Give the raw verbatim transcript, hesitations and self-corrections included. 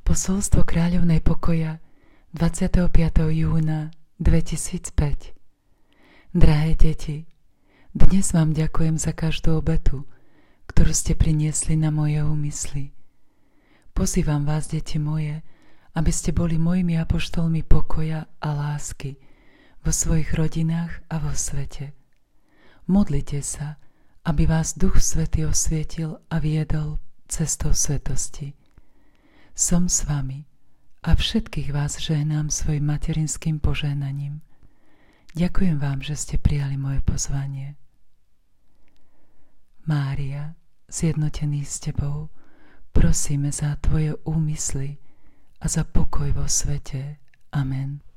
Posolstvo Kráľovnej pokoja dvadsiateho piateho júna dvetisícpäť. Drahé deti, dnes vám ďakujem za každú obetu, ktorú ste priniesli na moje úmysly. Pozývam vás, deti moje, aby ste boli mojimi apoštolmi pokoja a lásky vo svojich rodinách a vo svete. Modlite sa, aby vás Duch Svätý osvietil a viedol cestou svetosti. Som s vami a všetkých vás žehnám svojim materinským požehnaním. Ďakujem vám, že ste prijali moje pozvanie. Mária, zjednotený s tebou, prosíme za tvoje úmysly a za pokoj vo svete. Amen.